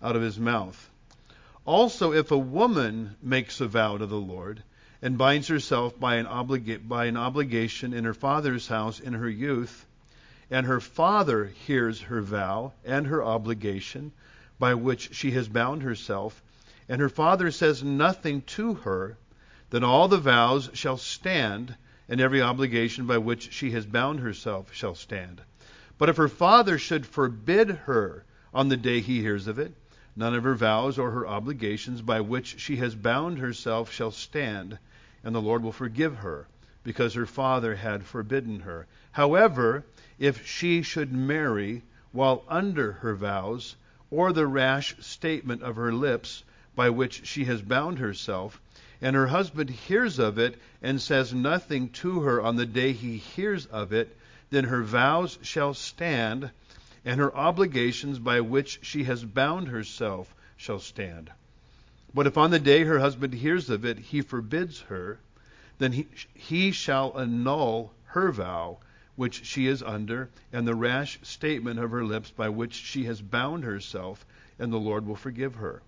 out of his mouth. Also, if a woman makes a vow to the Lord and binds herself by an obligation in her father's house in her youth, and her father hears her vow and her obligation by which she has bound herself, and her father says nothing to her, then all the vows shall stand, and every obligation by which she has bound herself shall stand. But if her father should forbid her on the day he hears of it, none of her vows or her obligations by which she has bound herself shall stand, and the Lord will forgive her, because her father had forbidden her. However, if she should marry while under her vows, or the rash statement of her lips by which she has bound herself, and her husband hears of it and says nothing to her on the day he hears of it, then her vows shall stand, and her obligations by which she has bound herself shall stand. But if on the day her husband hears of it, he forbids her, then he shall annul her vow which she is under, and the rash statement of her lips by which she has bound herself, and the Lord will forgive her.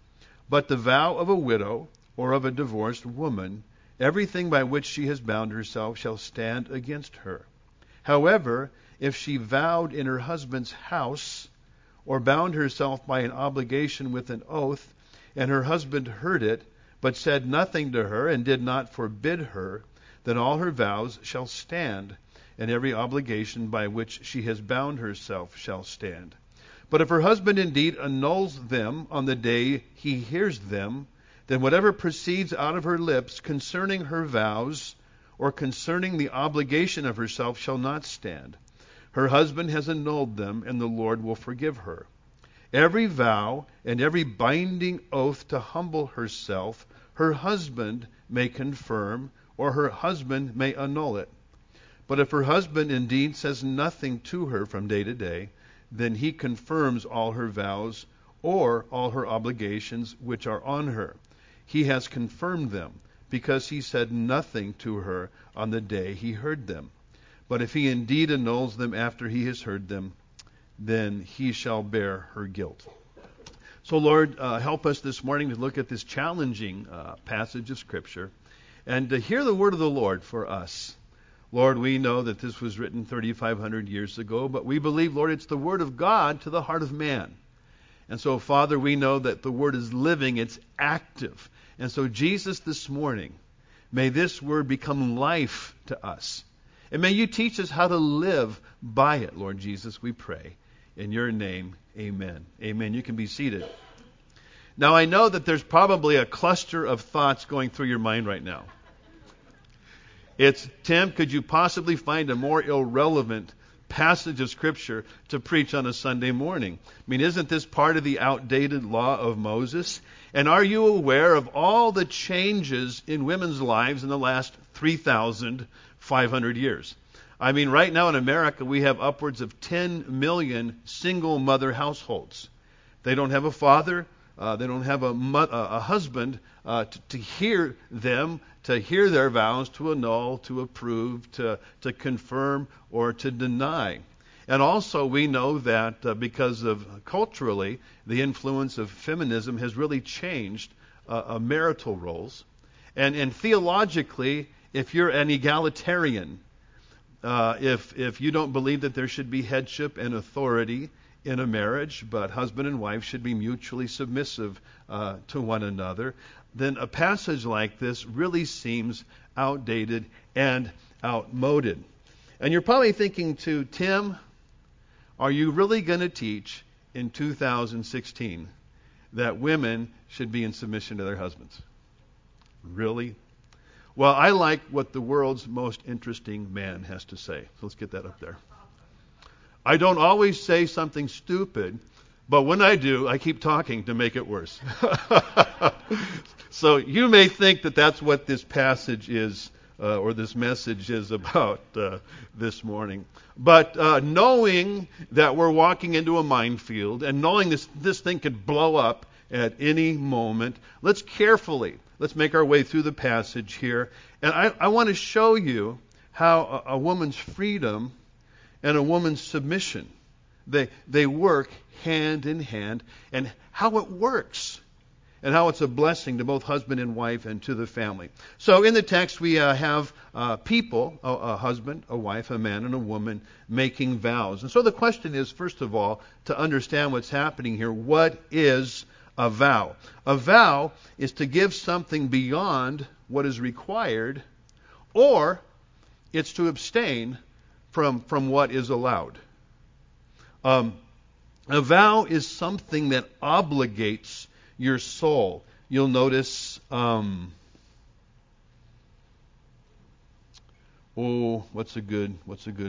But the vow of a widow or of a divorced woman, everything by which she has bound herself shall stand against her. However, if she vowed in her husband's house, or bound herself by an obligation with an oath, and her husband heard it, but said nothing to her, and did not forbid her, then all her vows shall stand, and every obligation by which she has bound herself shall stand. But if her husband indeed annuls them on the day he hears them, then whatever proceeds out of her lips concerning her vows, or concerning the obligation of herself, shall not stand. Her husband has annulled them, and the Lord will forgive her. Every vow and every binding oath to humble herself, her husband may confirm, or her husband may annul it. But if her husband indeed says nothing to her from day to day, then he confirms all her vows or all her obligations which are on her. He has confirmed them, because he said nothing to her on the day he heard them. But if he indeed annuls them after he has heard them, then he shall bear her guilt. So Lord, help us this morning to look at this challenging passage of Scripture and to hear the word of the Lord for us. Lord, we know that this was written 3,500 years ago, but we believe, Lord, it's the word of God to the heart of man. And so, Father, we know that the word is living, it's active. And so, Jesus, this morning, may this word become life to us. And may you teach us how to live by it, Lord Jesus, we pray. In your name, amen. Amen. You can be seated. Now, I know that there's probably a cluster of thoughts going through your mind right now. It's, Tim, could you possibly find a more irrelevant passage of Scripture to preach on a Sunday morning? I mean, isn't this part of the outdated law of Moses? And are you aware of all the changes in women's lives in the last 3,500 years? I mean, right now in America, we have upwards of 10 million single mother households. They don't have a father. They don't have a husband to hear them, to hear their vows, to annul, to approve, to confirm, or to deny. And also we know that because of culturally, the influence of feminism has really changed marital roles. And theologically, if you're an egalitarian, if you don't believe that there should be headship and authority in a marriage, but husband and wife should be mutually submissive to one another, then a passage like this really seems outdated and outmoded. And you're probably thinking too, Tim, are you really going to teach in 2016 that women should be in submission to their husbands? Really? Well, I like what the world's most interesting man has to say. So let's get that up there. I don't always say something stupid, but when I do, I keep talking to make it worse. So you may think that that's what this passage is, or this message is about this morning. But knowing that we're walking into a minefield, and knowing this thing could blow up at any moment, let's make our way through the passage here. And I want to show you how a woman's freedom and a woman's submission They work hand in hand, and how it works and how it's a blessing to both husband and wife and to the family. So in the text we have people, a husband, a wife, a man, and a woman making vows. And so the question is, first of all, to understand what's happening here, what is a vow? A vow is to give something beyond what is required, or it's to abstain from what is allowed. A vow is something that obligates your soul. You'll notice, what's a good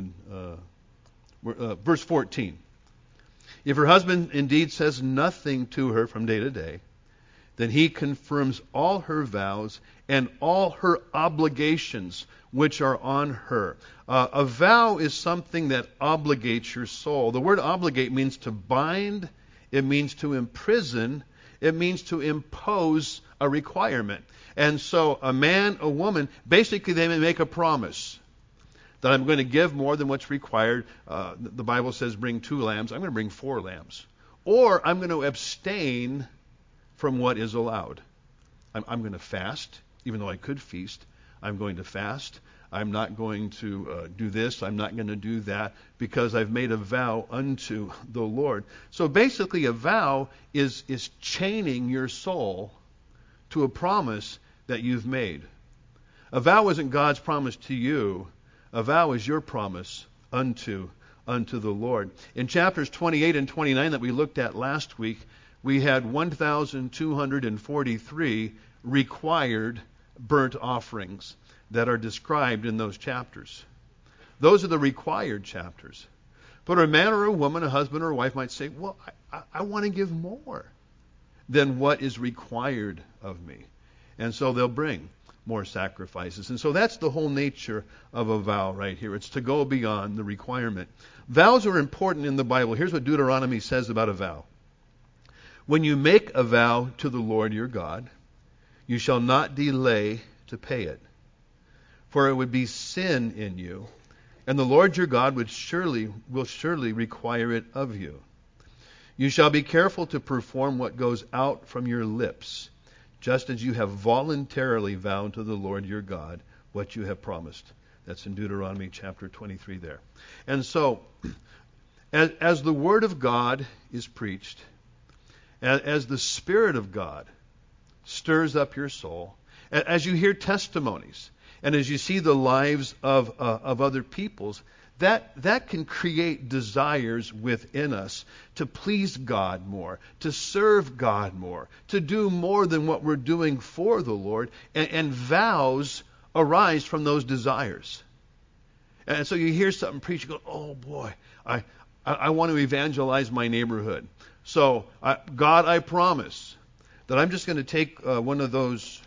verse 14. If her husband indeed says nothing to her from day to day, then he confirms all her vows and all her obligations which are on her. A vow is something that obligates your soul. The word obligate means to bind, it means to imprison, it means to impose a requirement. And so a man, a woman, basically they make a promise that I'm going to give more than what's required. The Bible says bring 2 lambs. I'm going to bring 4 lambs. Or I'm going to abstain from what is allowed. I'm going to fast, even though I could feast. I'm going to fast. I'm not going to do this. I'm not going to do that because I've made a vow unto the Lord. So basically a vow is chaining your soul to a promise that you've made. A vow isn't God's promise to you. A vow is your promise unto the Lord. In chapters 28 and 29 that we looked at last week, we had 1,243 required burnt offerings that are described in those chapters. Those are the required chapters. But a man or a woman, a husband or a wife might say, well, I want to give more than what is required of me. And so they'll bring more sacrifices. And so that's the whole nature of a vow right here. It's to go beyond the requirement. Vows are important in the Bible. Here's what Deuteronomy says about a vow. When you make a vow to the Lord your God, you shall not delay to pay it, for it would be sin in you, and the Lord your God will surely require it of you. You shall be careful to perform what goes out from your lips, just as you have voluntarily vowed to the Lord your God what you have promised. That's in Deuteronomy chapter 23 there. And so, as the Word of God is preached, as the Spirit of God stirs up your soul, as you hear testimonies, and as you see the lives of other peoples, that can create desires within us to please God more, to serve God more, to do more than what we're doing for the Lord, and vows arise from those desires. And so you hear something preached, you go, oh boy, I want to evangelize my neighborhood. So, God, I promise that I'm just going to take one of those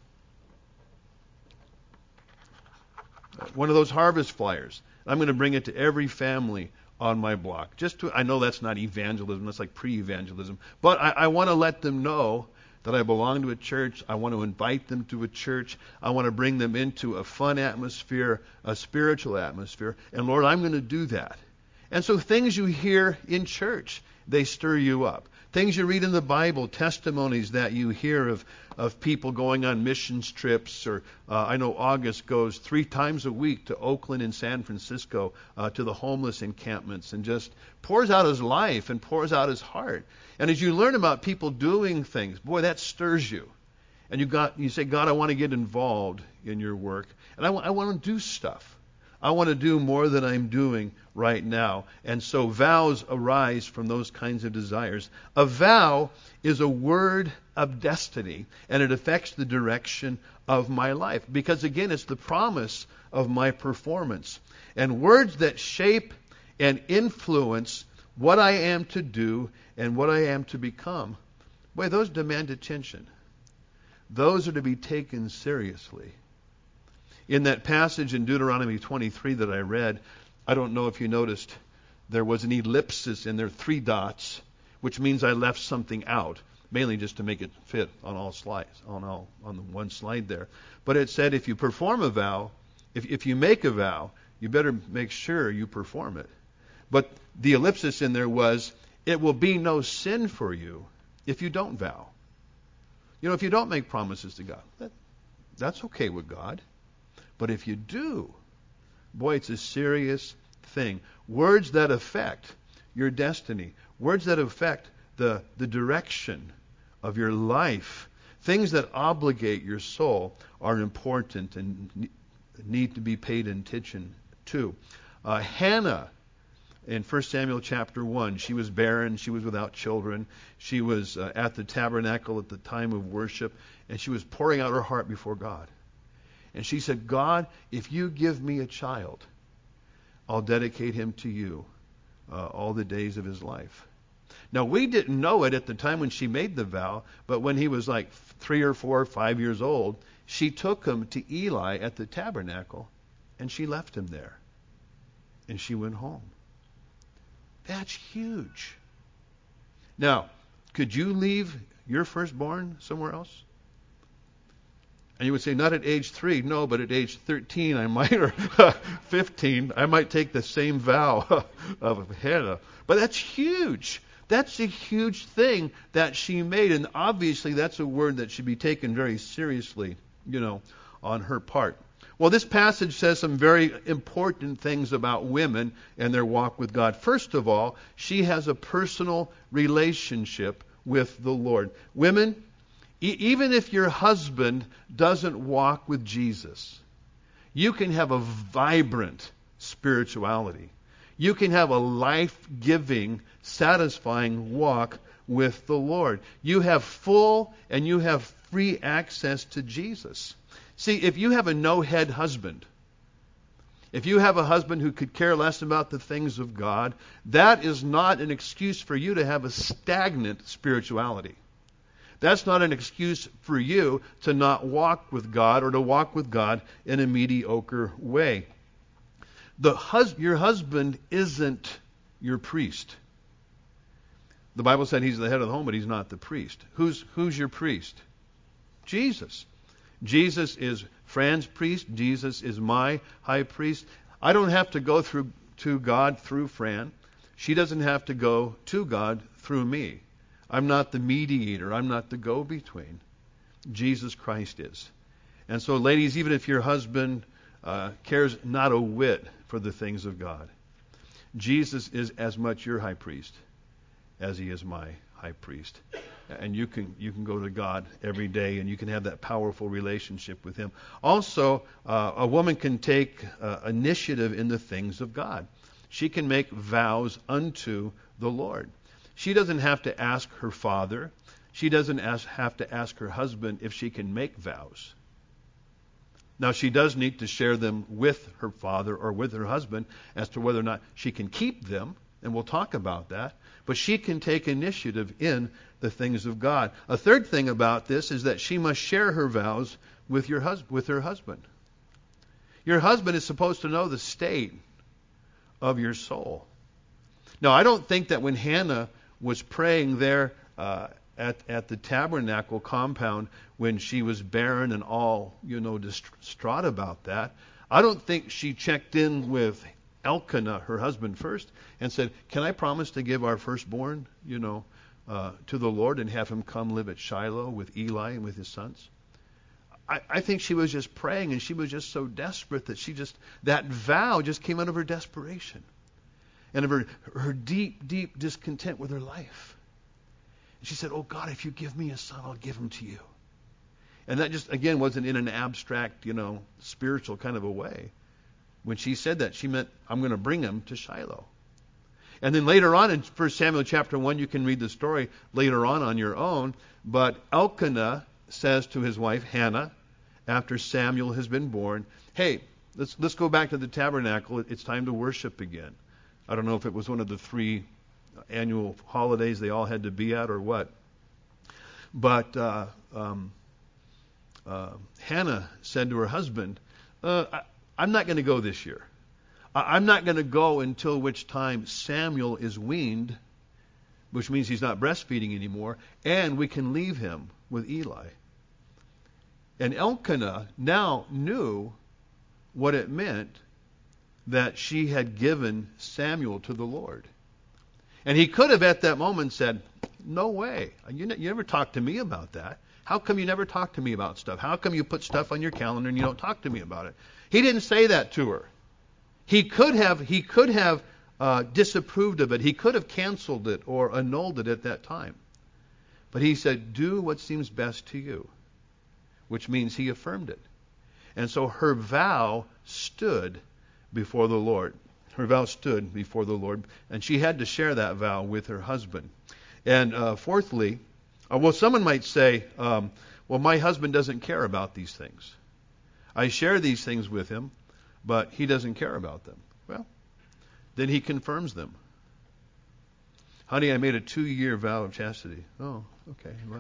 harvest flyers. I'm going to bring it to every family on my block. I know that's not evangelism, that's like pre-evangelism, but I want to let them know that I belong to a church. I want to invite them to a church. I want to bring them into a fun atmosphere, a spiritual atmosphere. And Lord, I'm going to do that. And so things you hear in church, they stir you up. Things you read in the Bible, testimonies that you hear of people going on missions trips, or I know August goes 3 times a week to Oakland and San Francisco to the homeless encampments and just pours out his life and pours out his heart. And as you learn about people doing things, boy, that stirs you. And you say, God, I want to get involved in your work. And I want to do stuff. I want to do more than I'm doing right now. And so vows arise from those kinds of desires. A vow is a word of destiny, and it affects the direction of my life. Because again, it's the promise of my performance. And words that shape and influence what I am to do and what I am to become, boy, those demand attention. Those are to be taken seriously. In that passage in Deuteronomy 23 that I read, I don't know if you noticed, there was an ellipsis in there, 3 dots, which means I left something out, mainly just to make it fit on all slides, on the one slide there. But it said if you perform a vow, if you make a vow, you better make sure you perform it. But the ellipsis in there was, it will be no sin for you if you don't vow. If you don't make promises to God, that's okay with God. But if you do, boy, it's a serious thing. Words that affect your destiny, words that affect the direction of your life, things that obligate your soul are important and need to be paid attention to. Hannah, in 1 Samuel chapter 1, she was barren, she was without children, she was at the tabernacle at the time of worship, and she was pouring out her heart before God. And she said, God, if you give me a child, I'll dedicate him to you all the days of his life. Now, we didn't know it at the time when she made the vow, but when he was like 3 or 4 or 5 years old, she took him to Eli at the tabernacle, and she left him there. And she went home. That's huge. Now, could you leave your firstborn somewhere else? And you would say, not at age 3, no, but at age 13 I might, or 15, I might take the same vow of Hannah. But that's huge. That's a huge thing that she made, and obviously that's a word that should be taken very seriously, on her part. Well, this passage says some very important things about women and their walk with God. First of all, she has a personal relationship with the Lord. Women, even if your husband doesn't walk with Jesus, you can have a vibrant spirituality. You can have a life-giving, satisfying walk with the Lord. You have full and you have free access to Jesus. See, if you have a no-head husband, if you have a husband who could care less about the things of God, that is not an excuse for you to have a stagnant spirituality. That's not an excuse for you to not walk with God or to walk with God in a mediocre way. Your husband isn't your priest. The Bible said he's the head of the home, but he's not the priest. Who's your priest? Jesus. Jesus is Fran's priest. Jesus is my high priest. I don't have to go to God through Fran. She doesn't have to go to God through me. I'm not the mediator. I'm not the go-between. Jesus Christ is. And so, ladies, even if your husband cares not a whit for the things of God, Jesus is as much your high priest as he is my high priest. And you can go to God every day, and you can have that powerful relationship with him. Also, a woman can take initiative in the things of God. She can make vows unto the Lord. She doesn't have to ask her father. She doesn't have to ask her husband if she can make vows. Now, she does need to share them with her father or with her husband as to whether or not she can keep them, and we'll talk about that. But she can take initiative in the things of God. A third thing about this is that she must share her vows with her husband. Your husband is supposed to know the state of your soul. Now, I don't think that when Hannah was praying there at the tabernacle compound when she was barren and all, distraught about that, I don't think she checked in with Elkanah, her husband, first and said, can I promise to give our firstborn, to the Lord and have him come live at Shiloh with Eli and with his sons? I think she was just praying, and she was just so desperate that that vow just came out of her desperation and of her deep, deep discontent with her life. And she said, oh God, if you give me a son, I'll give him to you. And that just, again, wasn't in an abstract, spiritual kind of a way. When she said that, she meant, I'm going to bring him to Shiloh. And then later on in 1 Samuel chapter 1, you can read the story later on your own. But Elkanah says to his wife Hannah, after Samuel has been born, hey, let's go back to the tabernacle. It's time to worship again. I don't know if it was one of the 3 annual holidays they all had to be at or what. But Hannah said to her husband, I'm not going to go this year. I'm not going to go until which time Samuel is weaned, which means he's not breastfeeding anymore, and we can leave him with Eli. And Elkanah now knew what it meant that she had given Samuel to the Lord. And he could have at that moment said, no way. You never talked to me about that. How come you never talk to me about stuff? How come you put stuff on your calendar and you don't talk to me about it? He didn't say that to her. He could have disapproved of it. He could have canceled it or annulled it at that time. But he said, do what seems best to you, which means he affirmed it. And so her vow stood before the Lord. Her vow stood before the Lord, and she had to share that vow with her husband. And fourthly, well, someone might say, well, my husband doesn't care about these things. I share these things with him, but he doesn't care about them. Well, then he confirms them. Honey, I made a 2-year vow of chastity. Oh, okay, well.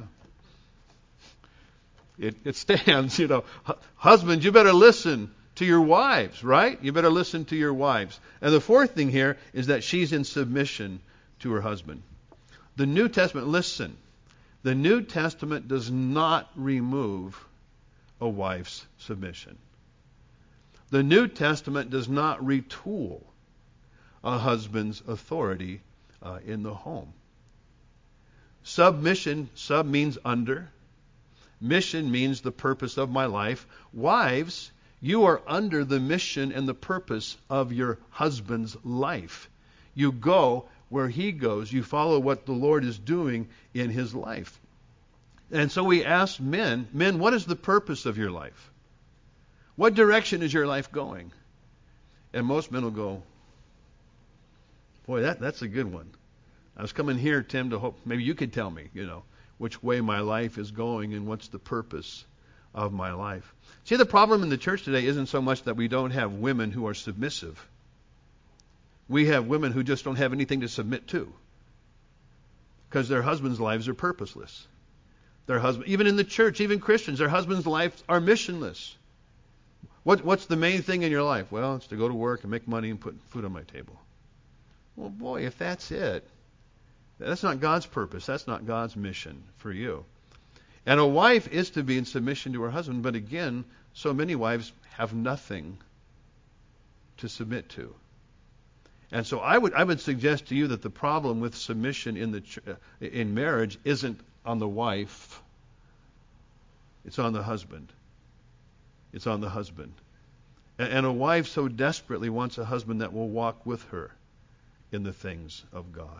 It stands, Husbands, you better listen to your wives, right? You better listen to your wives. And the fourth thing here is that she's in submission to her husband. The New Testament, listen, the New Testament does not remove a wife's submission. The New Testament does not retool a husband's authority in the home. Submission, sub means under. Mission means the purpose of my life. Wives, you are under the mission and the purpose of your husband's life. You go where he goes. You follow what the Lord is doing in his life. And so we ask men, what is the purpose of your life? What direction is your life going? And most men will go, boy, that's a good one. I was coming here, Tim, to hope maybe you could tell me, which way my life is going and what's the purpose of my life. See, the problem in the church today isn't so much that we don't have women who are submissive. We have women who just don't have anything to submit to because their husbands' lives are purposeless. Even in the church, even Christians, their husbands' lives are missionless. What's the main thing in your life? Well, it's to go to work and make money and put food on my table. Well, boy, if that's it, that's not God's purpose. That's not God's mission for you. And a wife is to be in submission to her husband, but again, so many wives have nothing to submit to. And so I would suggest to you that the problem with submission in marriage isn't on the wife. It's on the husband. It's on the husband. And a wife so desperately wants a husband that will walk with her in the things of God.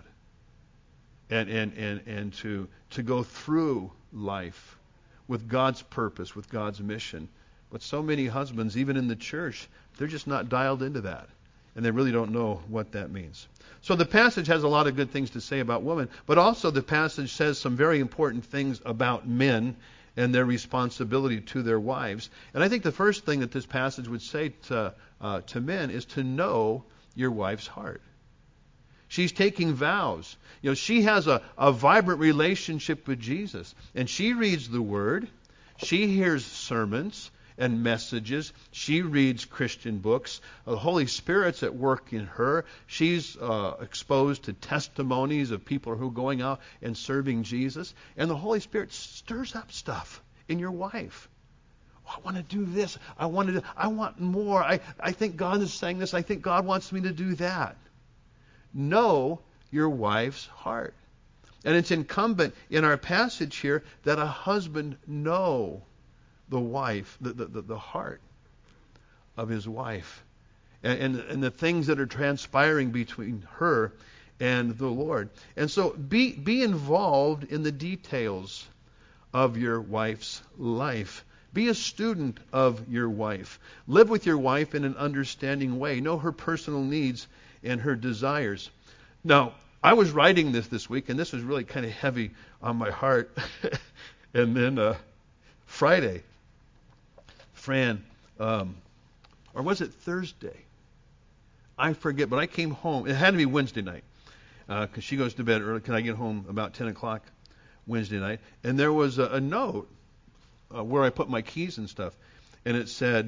And to go through life with God's purpose, with God's mission. But so many husbands, even in the church, they're just not dialed into that. And they really don't know what that means. So the passage has a lot of good things to say about women, but also the passage says some very important things about men and their responsibility to their wives. And I think the first thing that this passage would say to men is to know your wife's heart. She's taking vows. She has a vibrant relationship with Jesus. And she reads the Word. She hears sermons and messages. She reads Christian books. The Holy Spirit's at work in her. She's exposed to testimonies of people who are going out and serving Jesus. And the Holy Spirit stirs up stuff in your wife. I want to do this. I want more. I think God is saying this. I think God wants me to do that. Know your wife's heart. And it's incumbent in our passage here that a husband know the wife, the heart of his wife, and the things that are transpiring between her and the Lord. And so be involved in the details of your wife's life. Be a student of your wife. Live with your wife in an understanding way. Know her personal needs and her desires. Now, I was writing this week, and this was really kind of heavy on my heart. And then Friday, Fran, or was it Thursday? I forget, but I came home. It had to be Wednesday night because she goes to bed early. Can I get home about 10 o'clock Wednesday night? And there was a note where I put my keys and stuff, and it said,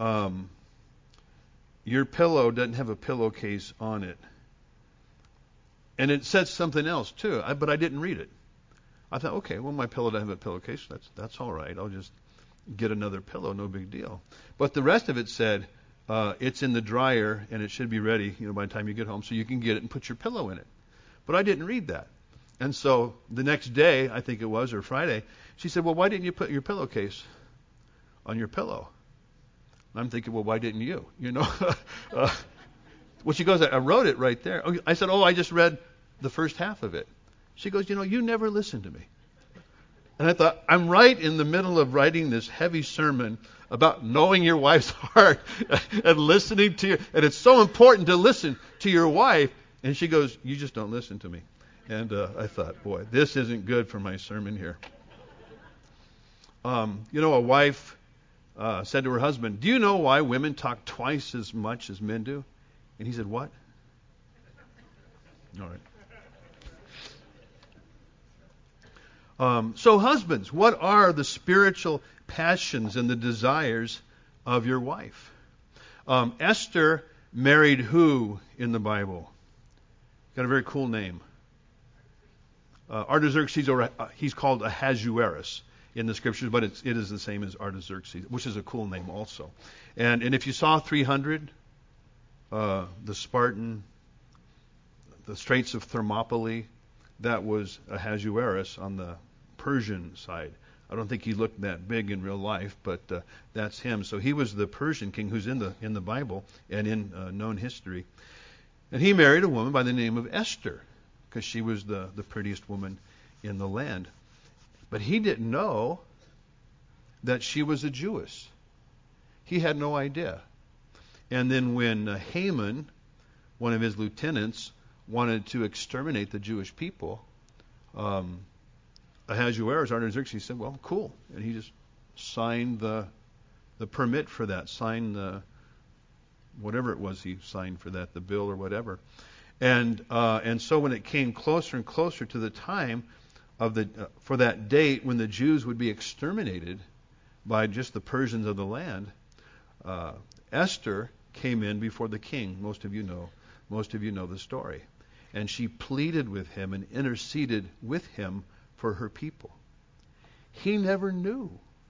your pillow doesn't have a pillowcase on it. And it said something else too, but I didn't read it. I thought, okay, well, my pillow doesn't have a pillowcase. That's all right. I'll just get another pillow, no big deal. But the rest of it said, it's in the dryer and it should be ready, by the time you get home, so you can get it and put your pillow in it. But I didn't read that. And so the next day, I think it was, or Friday, she said, well, why didn't you put your pillowcase on your pillow? And I'm thinking, well, why didn't you? You know? Well, she goes, I wrote it right there. I said, I just read the first half of it. She goes, you never listen to me. And I thought, I'm right in the middle of writing this heavy sermon about knowing your wife's heart and listening to you. And it's so important to listen to your wife. And she goes, you just don't listen to me. And I thought, boy, this isn't good for my sermon here. A wife said to her husband, do you know why women talk twice as much as men do? And he said, what? All right. So husbands, what are the spiritual passions and the desires of your wife? Esther married who in the Bible? Got a very cool name. Artaxerxes, or he's called Ahasuerus in the scriptures, but it is the same as Artaxerxes, which is a cool name also. And if you saw 300, the Spartan, the Straits of Thermopylae, that was Ahasuerus on the Persian side. I don't think he looked that big in real life, but that's him. So he was the Persian king who's in the Bible and in known history. And he married a woman by the name of Esther, because she was the prettiest woman in the land. But he didn't know that she was a Jewess. He had no idea. And then when Haman, one of his lieutenants, wanted to exterminate the Jewish people, Ahasuerus, Artaxerxes, said, well, cool. And he just signed the permit for that, signed the whatever it was he signed for that, the bill or whatever. And so when it came closer and closer to the time of for that date when the Jews would be exterminated by just the Persians of the land, Esther came in before the king. Most of you know the story. And she pleaded with him and interceded with him for her people. He never knew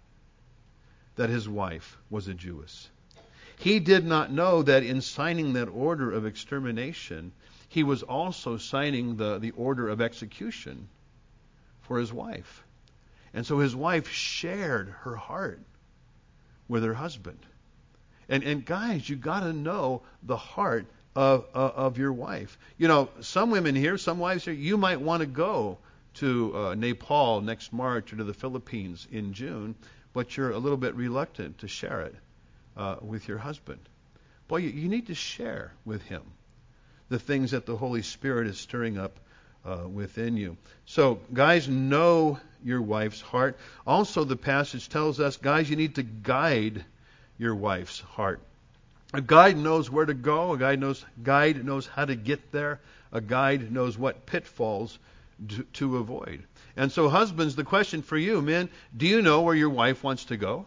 that his wife was a Jewess. He did not know that in signing that order of extermination, he was also signing the order of execution for his wife. And so his wife shared her heart with her husband. And guys, you got to know the heart of your wife. Some women here, some wives here, you might want to go to Nepal next March or to the Philippines in June, but you're a little bit reluctant to share it with your husband. Boy, you need to share with him the things that the Holy Spirit is stirring up within you. So, guys, know your wife's heart. Also, the passage tells us, guys, you need to guide your wife's heart. A guide knows where to go. A guide knows how to get there. A guide knows what pitfalls to avoid. And so, husbands, the question for you, men, do you know where your wife wants to go?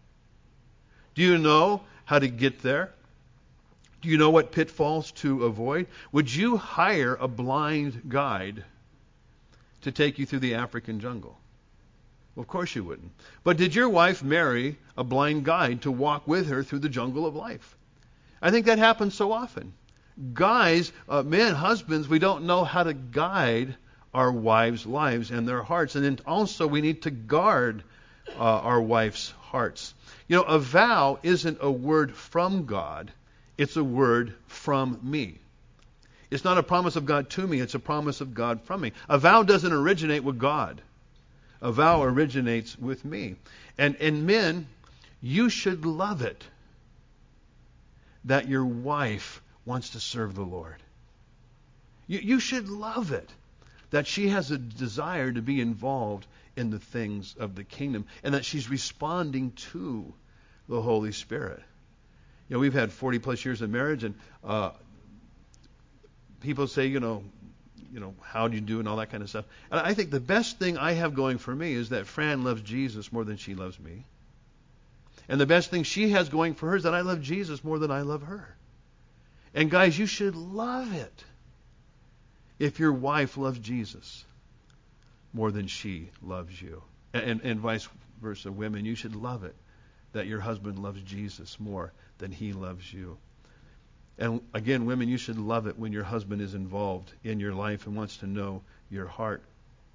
Do you know how to get there? Do you know what pitfalls to avoid? Would you hire a blind guide to take you through the African jungle? Well, of course you wouldn't. But did your wife marry a blind guide to walk with her through the jungle of life? I think that happens so often. Guys, men, husbands, we don't know how to guide our wives' lives and their hearts. And then also we need to guard our wife's hearts. A vow isn't a word from God. It's a word from me. It's not a promise of God to me. It's a promise of God from me. A vow doesn't originate with God. A vow originates with me. And men, you should love it that your wife wants to serve the Lord. You should love it that she has a desire to be involved in the things of the kingdom and that she's responding to the Holy Spirit. We've had 40 plus years of marriage, and people say, how do you do and all that kind of stuff. And I think the best thing I have going for me is that Fran loves Jesus more than she loves me. And the best thing she has going for her is that I love Jesus more than I love her. And guys, you should love it if your wife loves Jesus more than she loves you. And vice versa, women, you should love it that your husband loves Jesus more than he loves you. And again, women, you should love it when your husband is involved in your life and wants to know your heart.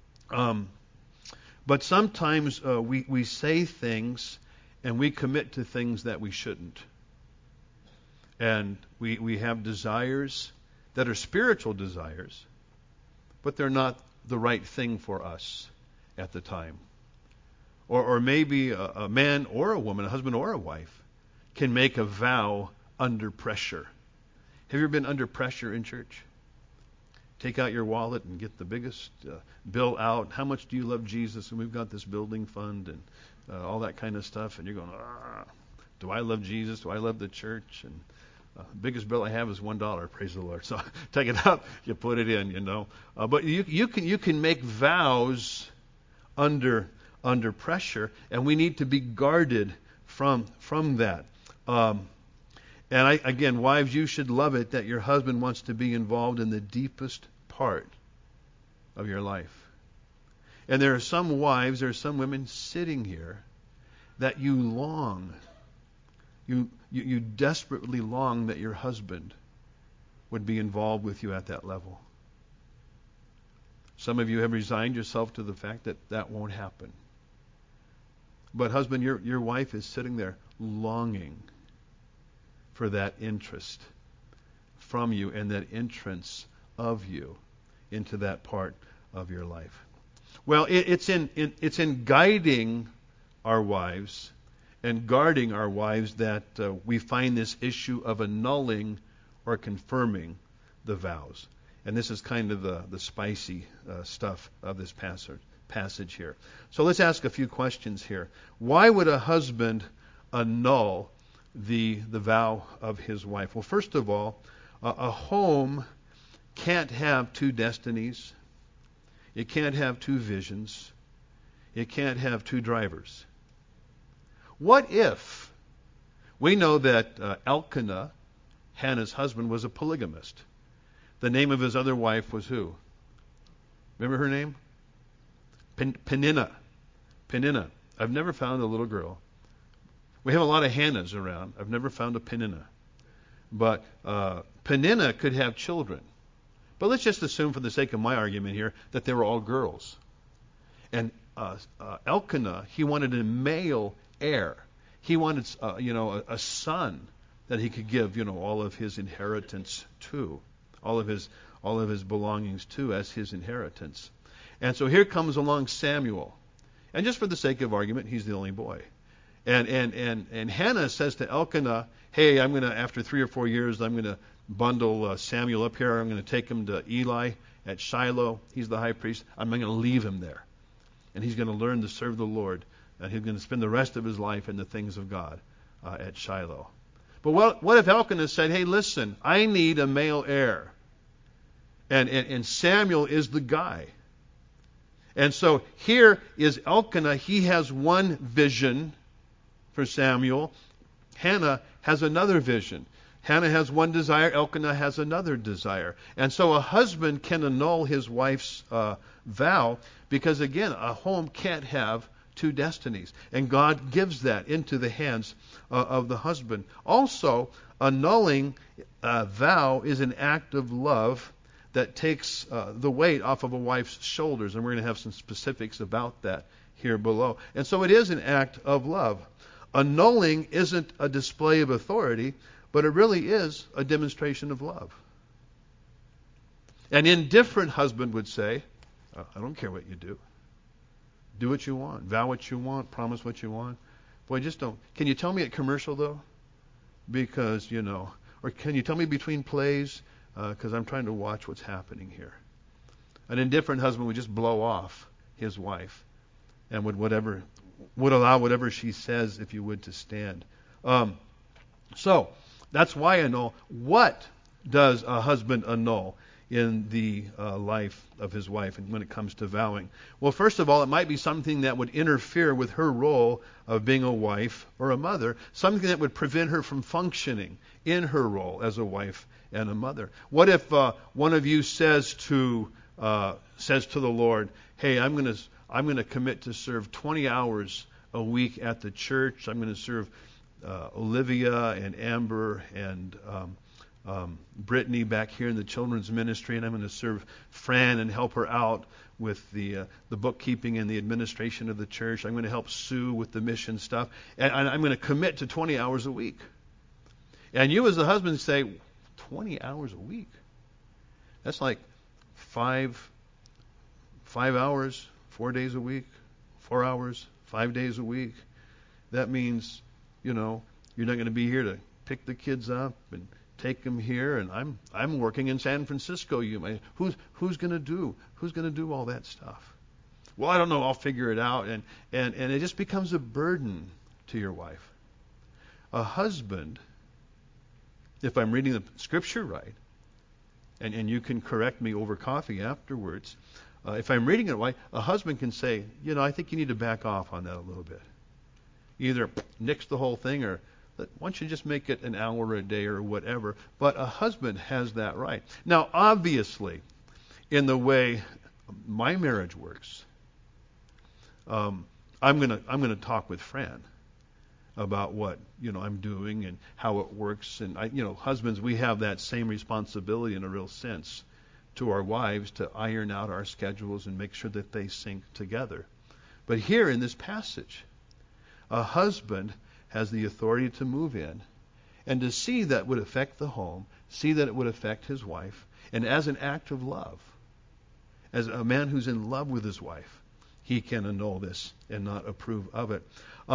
But sometimes we say things and we commit to things that we shouldn't. And we have desires that are spiritual desires, but they're not the right thing for us at the time. Or maybe a man or a woman, a husband or a wife, can make a vow under pressure. Have you ever been under pressure in church? Take out your wallet and get the biggest bill out. How much do you love Jesus? And we've got this building fund and all that kind of stuff. And you're going, do I love Jesus? Do I love the church? And the biggest bill I have is $1. Praise the Lord. So take it out, you put it in, But you can make vows under pressure, and we need to be guarded from that. And again, wives, you should love it that your husband wants to be involved in the deepest part of your life. And there are some wives, there are some women sitting here that you long, you desperately long that your husband would be involved with you at that level. Some of you have resigned yourself to the fact that that won't happen. But husband, your wife is sitting there longing for that interest from you and that entrance of you into that part of your life. Well, it's in guiding our wives and guarding our wives that we find this issue of annulling or confirming the vows. And this is kind of the spicy stuff of this passage here. So let's ask a few questions here. Why would a husband annul the vow of his wife? Well, first of all, a home can't have two destinies. It can't have two visions. It can't have two drivers. What if we know that Elkanah, Hannah's husband, was a polygamist? The name of his other wife was who? Remember her name? Peninnah. Peninnah. I've never found a little girl. We have a lot of Hannahs around. I've never found a Peninnah. But Peninnah could have children. But let's just assume, for the sake of my argument here, that they were all girls. And Elkanah, he wanted a male heir. He wanted, a son that he could give, all of his inheritance to, all of his belongings to as his inheritance. And so here comes along Samuel, and just for the sake of argument, he's the only boy. And Hannah says to Elkanah, "Hey, I'm gonna, after 3 or 4 years, I'm gonna bundle Samuel up here. I'm gonna take him to Eli at Shiloh. He's the high priest. I'm gonna leave him there, and he's gonna learn to serve the Lord, and he's gonna spend the rest of his life in the things of God at Shiloh." But what if Elkanah said, "Hey, listen, I need a male heir, and Samuel is the guy." And so here is Elkanah. He has one vision for Samuel. Hannah has another vision. Hannah has one desire. Elkanah has another desire. And so a husband can annul his wife's vow because, again, a home can't have two destinies. And God gives that into the hands of the husband. Also, annulling a vow is an act of love that takes the weight off of a wife's shoulders. And we're going to have some specifics about that here below. And so it is an act of love. Annulling isn't a display of authority, but it really is a demonstration of love. An indifferent husband would say, "I don't care what you do. Do what you want. Vow what you want. Promise what you want. Boy, just don't. Can you tell me at commercial, though? Because, or can you tell me between plays? Because I'm trying to watch what's happening here." An indifferent husband would just blow off his wife and would allow whatever she says, if you would, to stand. So that's why annul. What does a husband annul in the life of his wife and when it comes to vowing? Well, first of all, it might be something that would interfere with her role of being a wife or a mother, something that would prevent her from functioning in her role as a wife and a mother. What if one of you says to the Lord, "Hey, I'm going to commit to serve 20 hours a week at the church. I'm going to serve Olivia and Amber and Brittany back here in the children's ministry, and I'm going to serve Fran and help her out with the bookkeeping and the administration of the church. I'm going to help Sue with the mission stuff, and I'm going to commit to 20 hours a week. And you as the husband say, 20 hours a week? That's like 5 hours, 4 days a week, 4 hours, 5 days a week. That means, you're not going to be here to pick the kids up and take them here, and I'm working in San Francisco. Who's going to do all that stuff? Well, I don't know. I'll figure it out, and it just becomes a burden to your wife. A husband, if I'm reading the scripture right, and you can correct me over coffee afterwards, if I'm reading it right, a husband can say, I think you need to back off on that a little bit. Either nix the whole thing, or why don't you just make it an hour a day or whatever. But a husband has that right. Now, obviously, in the way my marriage works, I'm gonna talk with Fran about what I'm doing and how it works. And husbands, we have that same responsibility in a real sense to our wives to iron out our schedules and make sure that they sync together. But here in this passage, a husband has the authority to move in and to see that would affect the home, see that it would affect his wife, and as an act of love, as a man who's in love with his wife, he can annul this and not approve of it.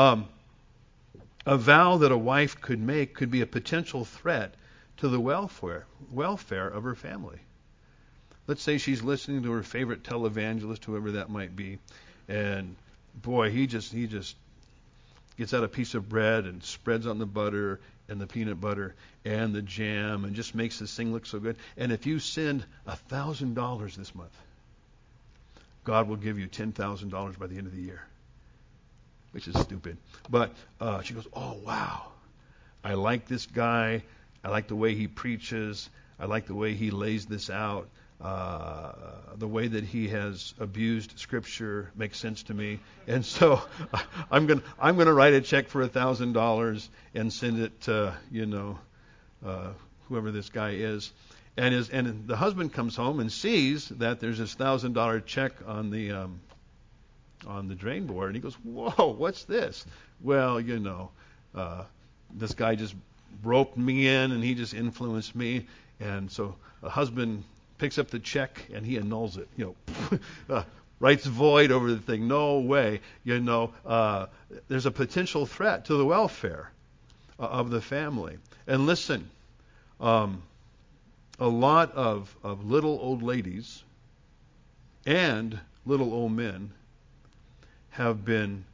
A vow that a wife could make could be a potential threat to the welfare of her family. Let's say she's listening to her favorite televangelist, whoever that might be, and boy, he just gets out a piece of bread and spreads on the butter and the peanut butter and the jam and just makes this thing look so good. And if you send $1,000 this month, God will give you $10,000 by the end of the year, which is stupid. But she goes, oh, wow. I like this guy. I like the way he preaches. I like the way he lays this out. The way that he has abused Scripture makes sense to me, and so I'm gonna write a check for $1,000 and send it to whoever this guy is, and the husband comes home and sees that there's this $1,000 check on the drain board, and he goes, "Whoa, what's this?" Well, this guy just roped me in, and he just influenced me, and so a husband picks up the check and he annuls it. Writes void over the thing. No way. There's a potential threat to the welfare of the family. And listen, a lot of little old ladies and little old men have been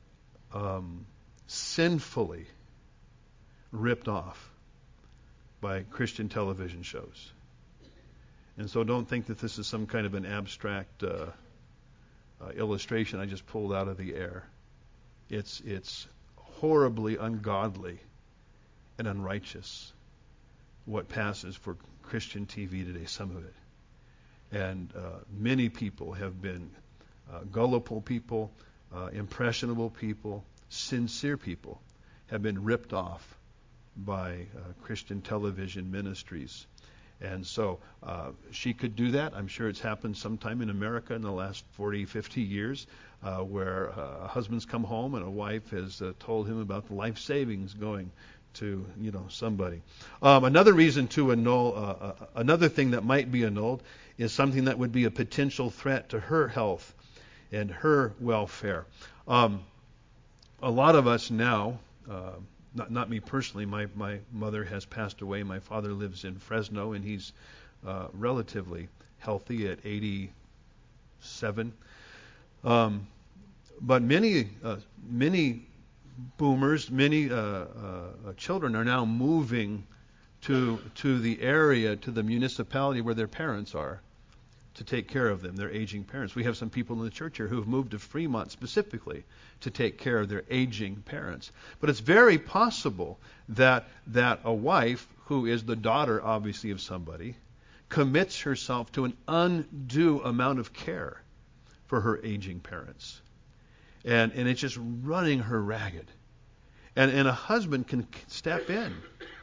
sinfully ripped off by Christian television shows. And so don't think that this is some kind of an abstract illustration I just pulled out of the air. It's horribly ungodly and unrighteous what passes for Christian TV today, some of it. And many people have been gullible people, impressionable people, sincere people have been ripped off by Christian television ministries. And so she could do that. I'm sure it's happened sometime in America in the last 40, 50 years where a husband's come home and a wife has told him about the life savings going to somebody. Another reason to annul, another thing that might be annulled is something that would be a potential threat to her health and her welfare. A lot of us now, not me personally, my mother has passed away. My father lives in Fresno, and he's relatively healthy at 87. But many boomers, many children are now moving to the area, to the municipality where their parents are, to take care of them, their aging parents. We have some people in the church here who have moved to Fremont specifically to take care of their aging parents. But it's very possible that a wife, who is the daughter, obviously, of somebody, commits herself to an undue amount of care for her aging parents. And it's just running her ragged. And a husband can step in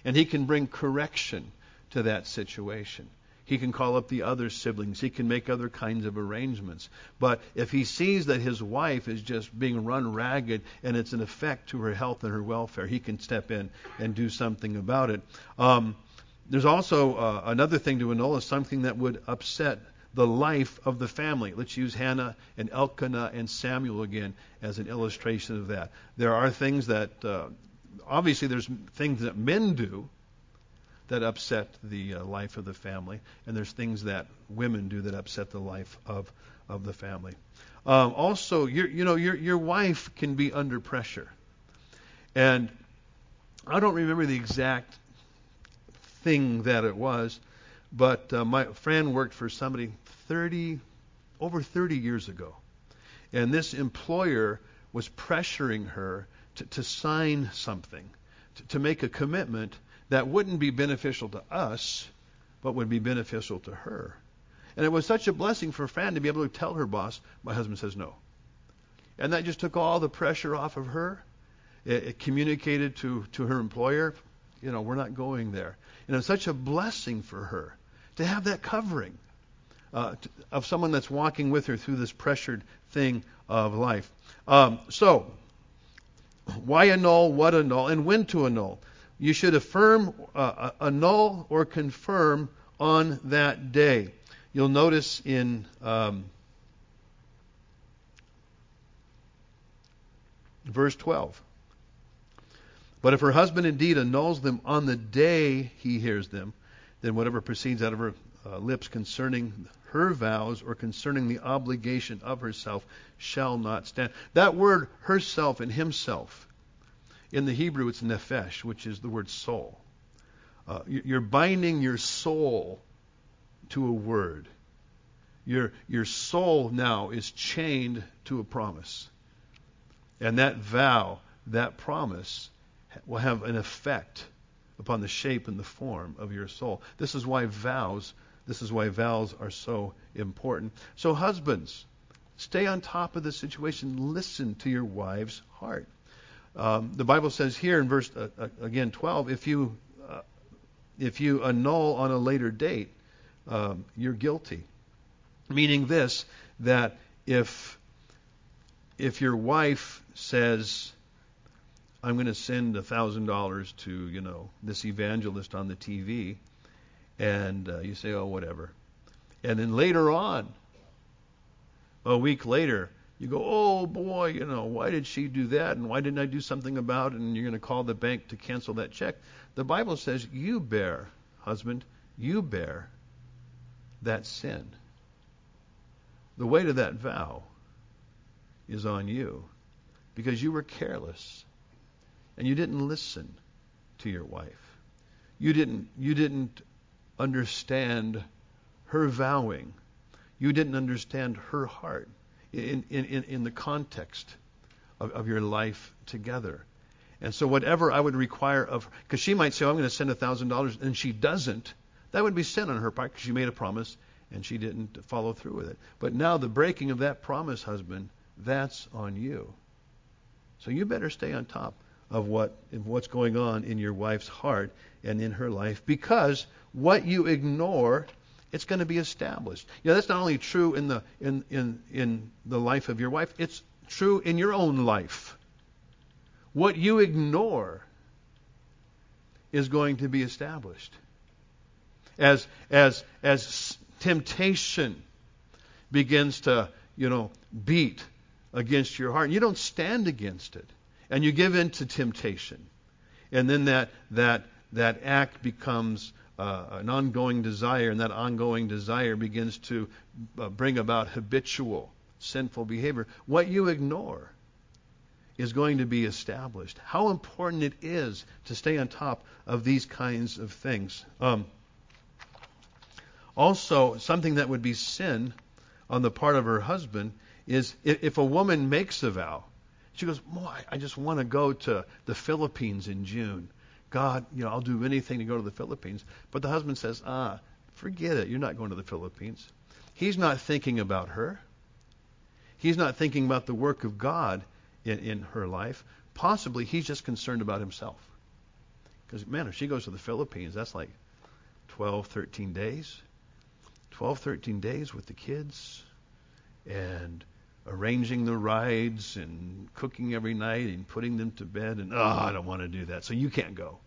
And he can bring correction to that situation. He can call up the other siblings. He can make other kinds of arrangements. But if he sees that his wife is just being run ragged and it's an effect to her health and her welfare, he can step in and do something about it. There's also another thing to annul, is something that would upset the life of the family. Let's use Hannah and Elkanah and Samuel again as an illustration of that. There are things that, obviously there's things that men do that upset the life of the family, and there's things that women do that upset the life of the family. Also, your wife can be under pressure, and I don't remember the exact thing that it was, but my friend worked for somebody over 30 years ago, and this employer was pressuring her to sign something, to make a commitment that wouldn't be beneficial to us, but would be beneficial to her. And it was such a blessing for Fran to be able to tell her boss, my husband says no. And that just took all the pressure off of her. It communicated to her employer, we're not going there. And it was such a blessing for her to have that covering of someone that's walking with her through this pressured thing of life. So, why annul, what annul, and when to annul? You should affirm, annul, or confirm on that day. You'll notice in verse 12. But if her husband indeed annuls them on the day he hears them, then whatever proceeds out of her lips concerning her vows or concerning the obligation of herself shall not stand. That word herself and himself, in the Hebrew, it's nephesh, which is the word soul. You're binding your soul to a word. Your soul now is chained to a promise. And that vow, that promise, will have an effect upon the shape and the form of your soul. This is why vows are so important. So husbands, stay on top of the situation. Listen to your wife's heart. The Bible says here in verse 12, if you annul on a later date, you're guilty. Meaning this, that if your wife says, I'm going to send $1,000 to this evangelist on the TV, and you say, oh, whatever, and then later on, a week later, you go, oh boy, why did she do that? And why didn't I do something about it? And you're going to call the bank to cancel that check. The Bible says you bear, husband, you bear that sin. The weight of that vow is on you because you were careless and you didn't listen to your wife. You didn't understand her vowing. You didn't understand her heart in the context of your life together. And so whatever I would require of her, because she might say, oh, I'm going to send $1,000, and she doesn't, that would be sin on her part because she made a promise and she didn't follow through with it. But now the breaking of that promise, husband, that's on you. So you better stay on top of what's going on in your wife's heart and in her life, because what you ignore, it's going to be established. That's not only true in the life of your wife, it's true in your own life. What you ignore is going to be established. As temptation begins to, beat against your heart, and you don't stand against it, and you give in to temptation, and then that act becomes an ongoing desire, and that ongoing desire begins to bring about habitual sinful behavior. What you ignore is going to be established. How important it is to stay on top of these kinds of things. Also, something that would be sin on the part of her husband is if a woman makes a vow. She goes, I just want to go to the Philippines in June. God, I'll do anything to go to the Philippines. But the husband says, forget it. You're not going to the Philippines. He's not thinking about her. He's not thinking about the work of God in her life. Possibly he's just concerned about himself. Because, man, if she goes to the Philippines, that's like 12, 13 days. 12, 13 days with the kids and arranging the rides and cooking every night and putting them to bed. And, I don't want to do that. So you can't go.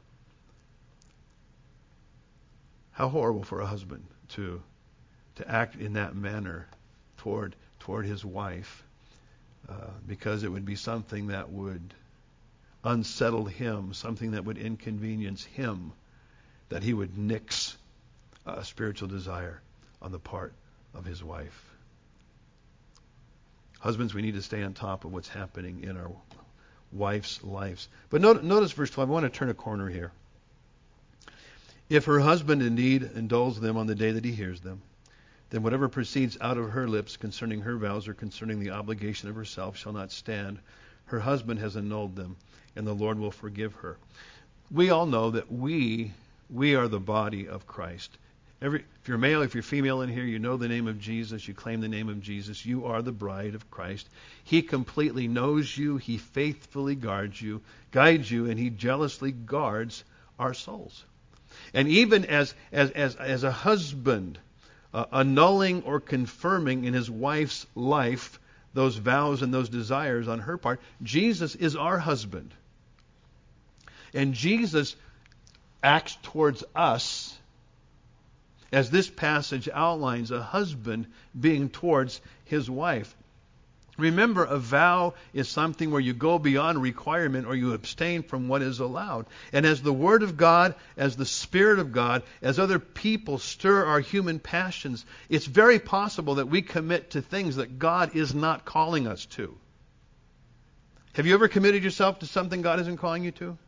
How horrible for a husband to act in that manner toward his wife, because it would be something that would unsettle him, something that would inconvenience him, that he would nix a spiritual desire on the part of his wife. Husbands, we need to stay on top of what's happening in our wives' lives. But notice verse 12. I want to turn a corner here. If her husband indeed indulge them on the day that he hears them, then whatever proceeds out of her lips concerning her vows or concerning the obligation of herself shall not stand. Her husband has annulled them, and the Lord will forgive her. We all know that we are the body of Christ. If you're male, if you're female in here, you know the name of Jesus, you claim the name of Jesus, you are the bride of Christ. He completely knows you, he faithfully guides you, and he jealously guards our souls. And even as a husband, annulling or confirming in his wife's life those vows and those desires on her part, Jesus is our husband. And Jesus acts towards us, as this passage outlines, a husband being towards his wife. Remember, a vow is something where you go beyond requirement or you abstain from what is allowed. And as the Word of God, as the Spirit of God, as other people stir our human passions, it's very possible that we commit to things that God is not calling us to. Have you ever committed yourself to something God isn't calling you to?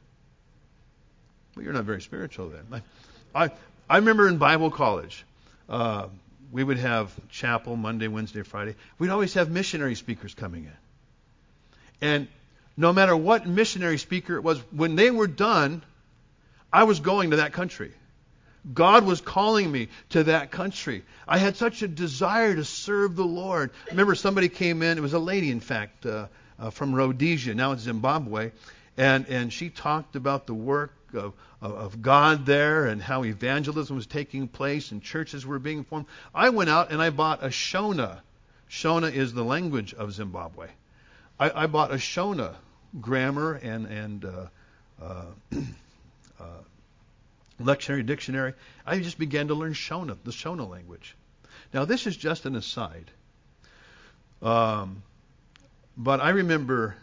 Well, you're not very spiritual then. I remember in Bible college, we would have chapel Monday, Wednesday, Friday. We'd always have missionary speakers coming in. And no matter what missionary speaker it was, when they were done, I was going to that country. God was calling me to that country. I had such a desire to serve the Lord. I remember somebody came in, it was a lady, in fact, from Rhodesia, now it's Zimbabwe, and she talked about the work of God there and how evangelism was taking place and churches were being formed. I went out and I bought a Shona. Shona is the language of Zimbabwe. I bought a Shona grammar and lectionary, dictionary. I just began to learn Shona, the Shona language. Now this is just an aside. But I remember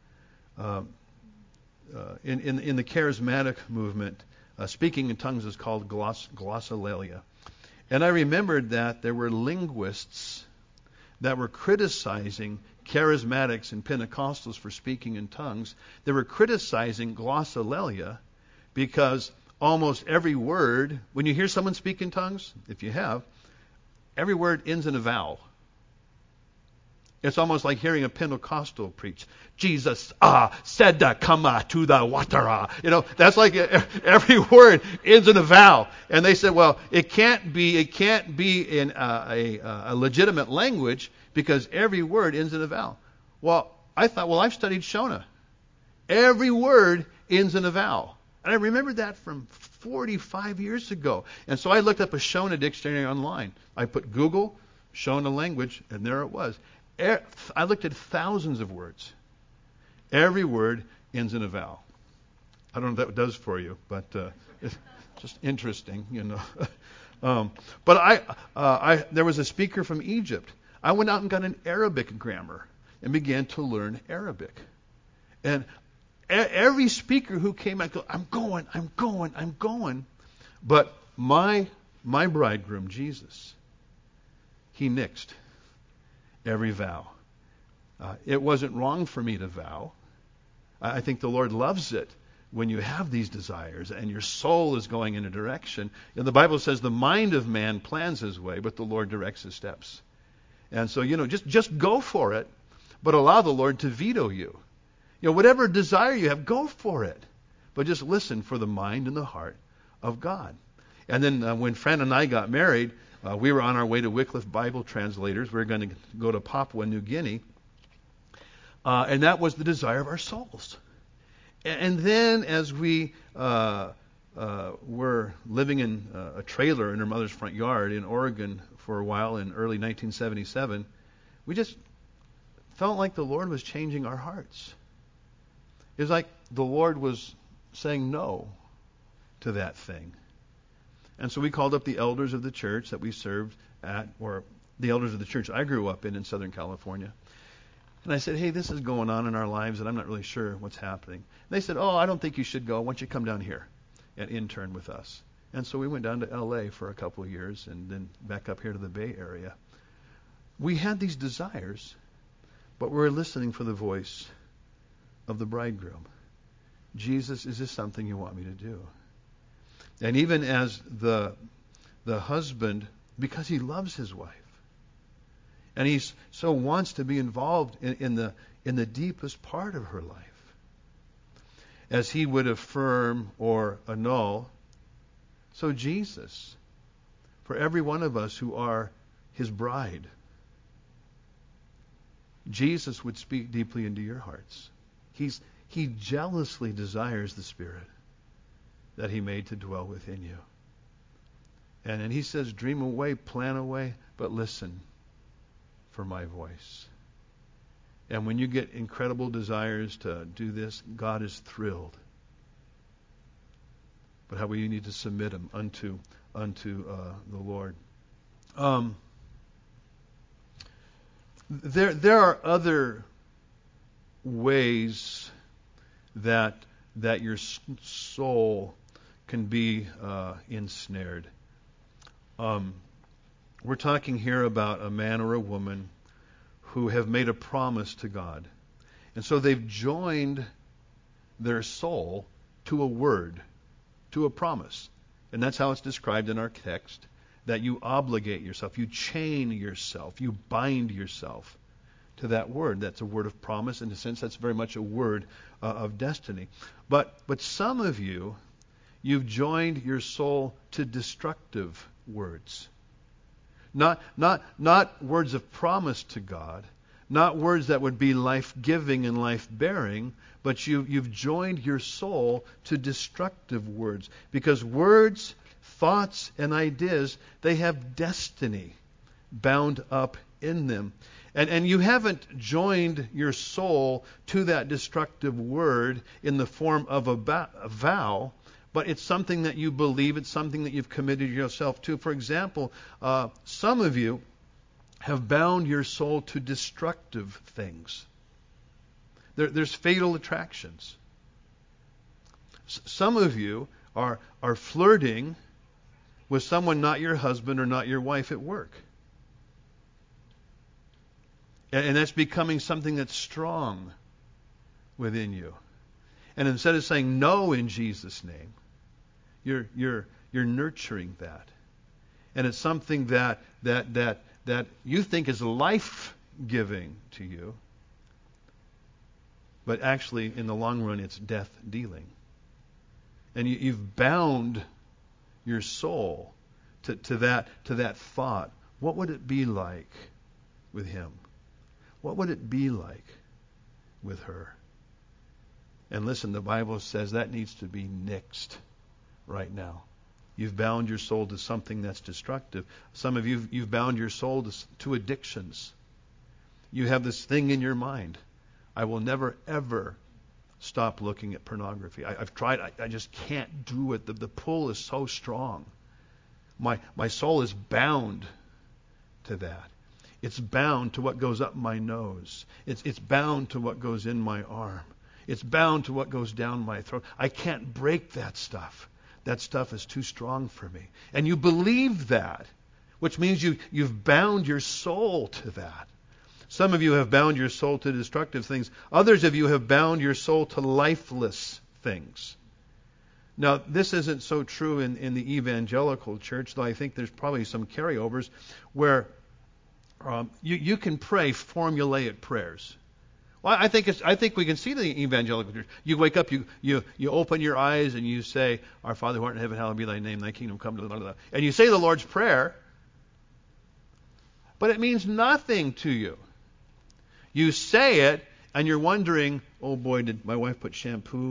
in the charismatic movement, speaking in tongues is called glossolalia. And I remembered that there were linguists that were criticizing charismatics and Pentecostals for speaking in tongues. They were criticizing glossolalia because almost every word, when you hear someone speak in tongues, if you have, every word ends in a vowel. It's almost like hearing a Pentecostal preach. Jesus said come to the water. That's like every word ends in a vowel. And they said, well, it can't be in a legitimate language because every word ends in a vowel. Well, I thought, I've studied Shona. Every word ends in a vowel. And I remembered that from 45 years ago. And so I looked up a Shona dictionary online. I put Google, Shona language, and there it was. I looked at thousands of words. Every word ends in a vowel. I don't know what that does for you, but it's just interesting, But there was a speaker from Egypt. I went out and got an Arabic grammar and began to learn Arabic. And every speaker who came out, I'm going. But my bridegroom, Jesus, he nixed every vow. It wasn't wrong for me to vow. I think the Lord loves it when you have these desires and your soul is going in a direction. And the Bible says the mind of man plans his way, but the Lord directs his steps. And so, just go for it, but allow the Lord to veto you. Whatever desire you have, go for it. But just listen for the mind and the heart of God. And then when Fran and I got married, we were on our way to Wycliffe Bible Translators. We were going to go to Papua New Guinea. And that was the desire of our souls. And then as we were living in a trailer in her mother's front yard in Oregon for a while in early 1977, we just felt like the Lord was changing our hearts. It was like the Lord was saying no to that thing. And so we called up the elders of the church that we served at, or the elders of the church I grew up in Southern California. And I said, hey, this is going on in our lives, and I'm not really sure what's happening. And they said, oh, I don't think you should go. Why don't you come down here and intern with us? And so we went down to L.A. for a couple of years and then back up here to the Bay Area. We had these desires, but we were listening for the voice of the bridegroom. Jesus, is this something you want me to do? And even as the husband, because he loves his wife, and he so wants to be involved in the deepest part of her life, as he would affirm or annul, so Jesus, for every one of us who are his bride, Jesus would speak deeply into your hearts. He jealously desires the Spirit that he made to dwell within you. And he says, dream away, plan away, but listen for my voice. And when you get incredible desires to do this, God is thrilled. But however, you need to submit them unto the Lord. There are other ways that your soul can be ensnared. We're talking here about a man or a woman who have made a promise to God. And so they've joined their soul to a word, to a promise. And that's how it's described in our text, that you obligate yourself, you chain yourself, you bind yourself to that word. That's a word of promise. In a sense, that's very much a word of destiny. But some of you, you've joined your soul to destructive words. Not words of promise to God, not words that would be life-giving and life-bearing, but you've joined your soul to destructive words. Because words, thoughts, and ideas, they have destiny bound up in them. And you haven't joined your soul to that destructive word in the form of a vow, but it's something that you believe, it's something that you've committed yourself to. For example, some of you have bound your soul to destructive things. There's fatal attractions. Some of you are flirting with someone not your husband or not your wife at work. And that's becoming something that's strong within you. And instead of saying no in Jesus' name, you're nurturing that. And it's something that you think is life-giving to you, but actually in the long run it's death-dealing. And you've bound your soul to that thought. What would it be like with him? What would it be like with her? And listen, the Bible says that needs to be nixed right now. You've bound your soul to something that's destructive. Some of you, you've bound your soul to addictions. You have this thing in your mind. I will never, ever stop looking at pornography. I've tried. I just can't do it. The pull is so strong. My soul is bound to that. It's bound to what goes up my nose. It's bound to what goes in my arm. It's bound to what goes down my throat. I can't break that stuff. That stuff is too strong for me. And you believe that, which means you've bound your soul to that. Some of you have bound your soul to destructive things. Others of you have bound your soul to lifeless things. Now, this isn't so true in the evangelical church, though I think there's probably some carryovers where you can pray formulaic prayers. Well, I think we can see the evangelical church. You wake up, you open your eyes, and you say, "Our Father who art in heaven, hallowed be thy name. Thy kingdom come." Blah, blah, blah. And you say the Lord's Prayer, but it means nothing to you. You say it, and you're wondering, "Oh boy, did my wife put shampoo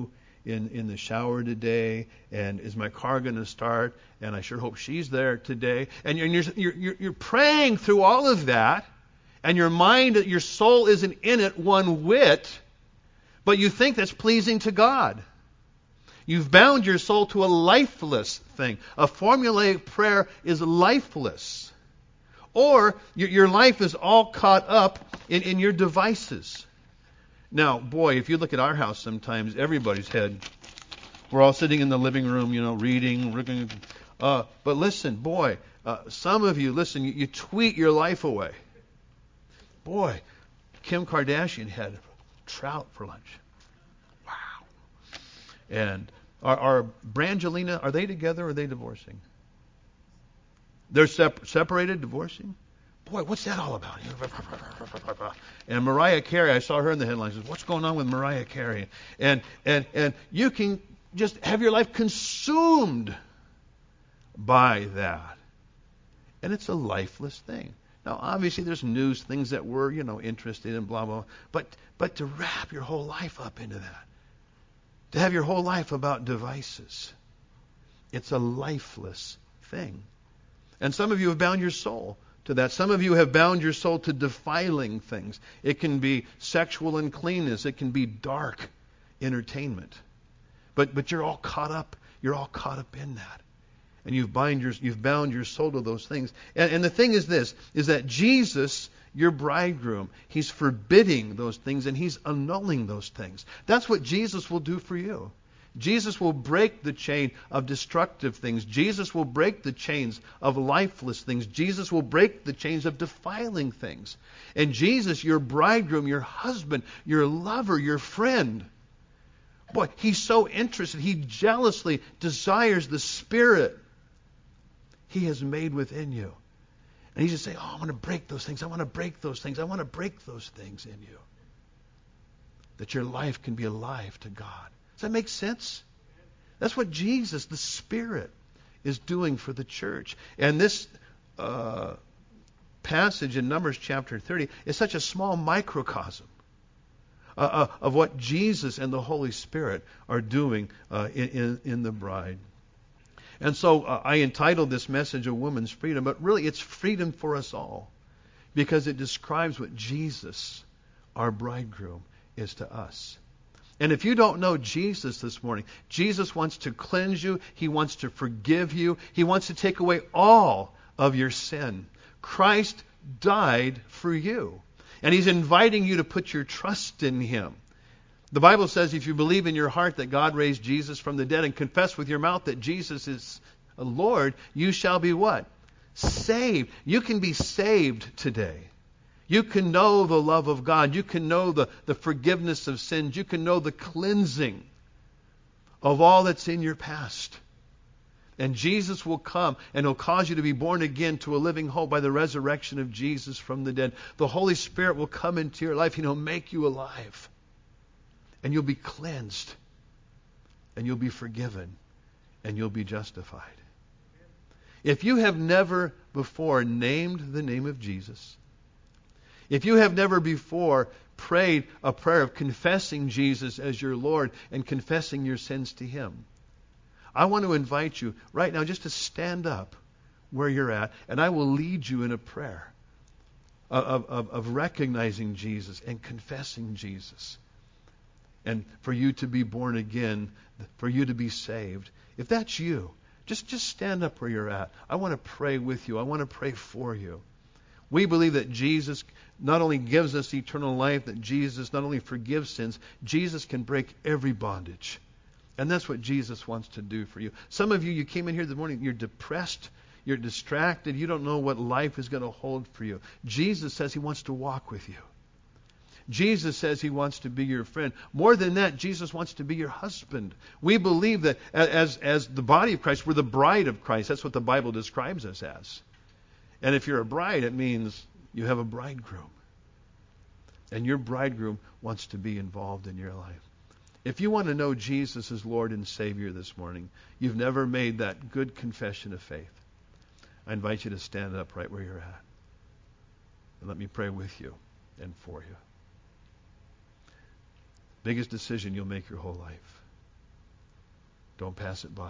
in the shower today? And is my car going to start? And I sure hope she's there today. And you're praying through all of that, and your mind, your soul isn't in it one whit, but you think that's pleasing to God. You've bound your soul to a lifeless thing. A formulaic prayer is lifeless. Or your life is all caught up in your devices. Now, boy, if you look at our house sometimes, everybody's head. We're all sitting in the living room, reading. But listen, boy, some of you, listen, you tweet your life away. Boy, Kim Kardashian had trout for lunch. Wow. And are Brangelina, are they together or are they divorcing? They're separated, divorcing? Boy, what's that all about? And Mariah Carey, I saw her in the headlines. What's going on with Mariah Carey? And you can just have your life consumed by that. And it's a lifeless thing. Now, obviously, there's news, things that we're, interested in, blah, blah. But to wrap your whole life up into that, to have your whole life about devices, it's a lifeless thing. And some of you have bound your soul to that. Some of you have bound your soul to defiling things. It can be sexual uncleanness. It can be dark entertainment. But you're all caught up. You're all caught up in that. And you've bound your soul to those things. And the thing is this, is that Jesus, your bridegroom, he's forbidding those things and he's annulling those things. That's what Jesus will do for you. Jesus will break the chain of destructive things. Jesus will break the chains of lifeless things. Jesus will break the chains of defiling things. And Jesus, your bridegroom, your husband, your lover, your friend, boy, he's so interested. He jealously desires the Spirit he has made within you. And he's just saying, I want to break those things. I want to break those things. I want to break those things in you. That your life can be alive to God. Does that make sense? That's what Jesus, the Spirit, is doing for the church. And this passage in Numbers chapter 30 is such a small microcosm of what Jesus and the Holy Spirit are doing in the bride. And so I entitled this message A Woman's Freedom, but really it's freedom for us all, because it describes what Jesus, our bridegroom, is to us. And if you don't know Jesus this morning, Jesus wants to cleanse you. He wants to forgive you. He wants to take away all of your sin. Christ died for you. And he's inviting you to put your trust in him. The Bible says if you believe in your heart that God raised Jesus from the dead and confess with your mouth that Jesus is Lord, you shall be what? Saved. You can be saved today. You can know the love of God. You can know the forgiveness of sins. You can know the cleansing of all that's in your past. And Jesus will come and he'll cause you to be born again to a living hope by the resurrection of Jesus from the dead. The Holy Spirit will come into your life and he'll make you alive. And you'll be cleansed. And you'll be forgiven. And you'll be justified. If you have never before named the name of Jesus, if you have never before prayed a prayer of confessing Jesus as your Lord and confessing your sins to him, I want to invite you right now just to stand up where you're at, and I will lead you in a prayer of recognizing Jesus and confessing Jesus. And for you to be born again, for you to be saved. If that's you, just stand up where you're at. I want to pray with you. I want to pray for you. We believe that Jesus not only gives us eternal life, that Jesus not only forgives sins, Jesus can break every bondage. And that's what Jesus wants to do for you. Some of you came in here this morning, you're depressed, you're distracted, you don't know what life is going to hold for you. Jesus says he wants to walk with you. Jesus says he wants to be your friend. More than that, Jesus wants to be your husband. We believe that as the body of Christ, we're the bride of Christ. That's what the Bible describes us as. And if you're a bride, it means you have a bridegroom. And your bridegroom wants to be involved in your life. If you want to know Jesus as Lord and Savior this morning, you've never made that good confession of faith, I invite you to stand up right where you're at. And let me pray with you and for you. Biggest decision you'll make your whole life. Don't pass it by.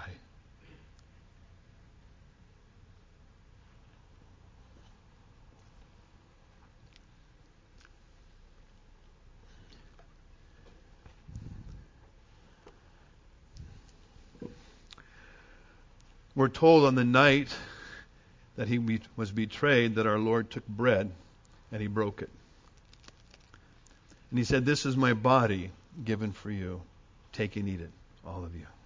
We're told on the night that he was betrayed that our Lord took bread and he broke it. And he said, "This is my body given for you. Take and eat it, all of you."